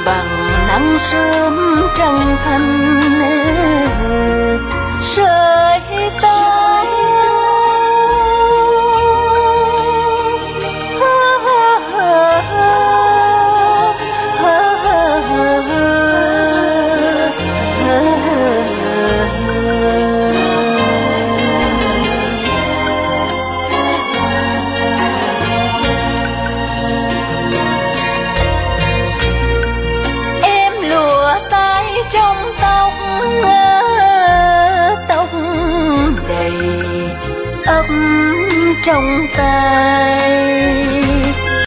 bằng nắng sớm trăng thanh sợi tóc. Trong tóc tóc đầy ấp trong tay.